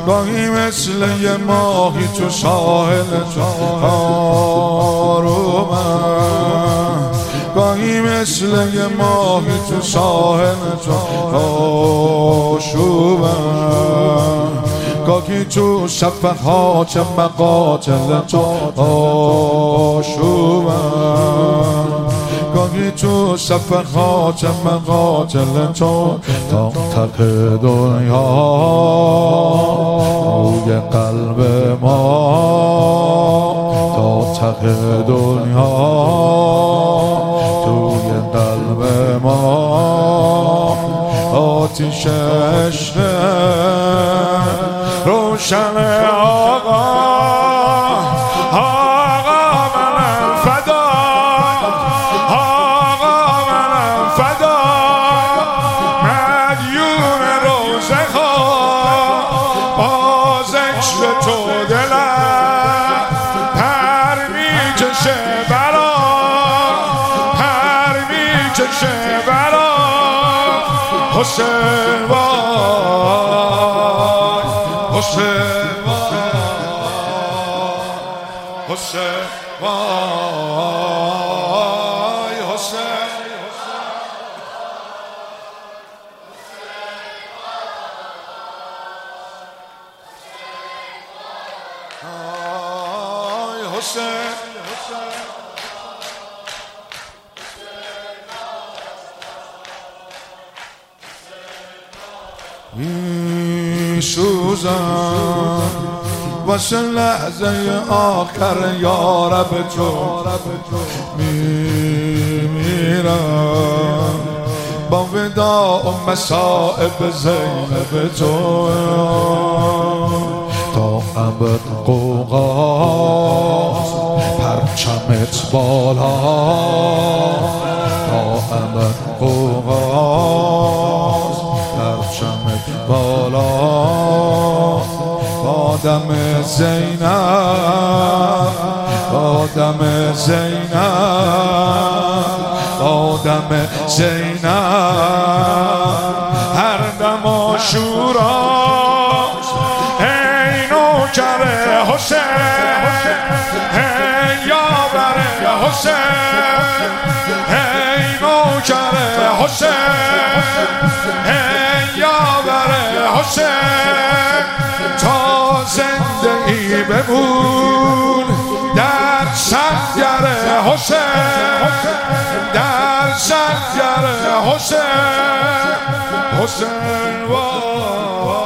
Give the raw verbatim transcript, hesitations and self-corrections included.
گاهی مثل یه ماهی تو ساحل آرومم، گاهی مثل یه ماهی تو ساحل آشوبم، گاهی تو صفحه ها چه مقاتل آشوبم، گاهی تو صفحه ها چه مقاتل تو تا ته دنیا روی قلب ما، تا ته دنیا توی قلب ما آتیش عشق روشن. آقا آقا منم فدا، آقا منم فدا، مدیون روزه خواه باز عشق تو دلم پر میکشه برا، پر میکشه برا حسین وای، حسین وای، حسین وای، حسین وای، حسین می سوزم واسه لحظه آخر یارب تو، می میرم با وداع و مصائب زینب تو، تا ابد قوقاز پرچمت بالا، تا ابد قوقاز پرچمت بالا، آدم زینب، آدم زینب، آدم زینب، هر دم عاشورا ای نوکر حسین، ای یاور حسین، ای نوکر حسین، ای یاور حسین، تا زنده ای بمون در سنگر حسین، در سنگر حسین، حسین وای.